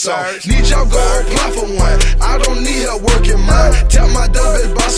off. Need y'all go apply for one. I don't need help working mine. Tell my dumb bitch boss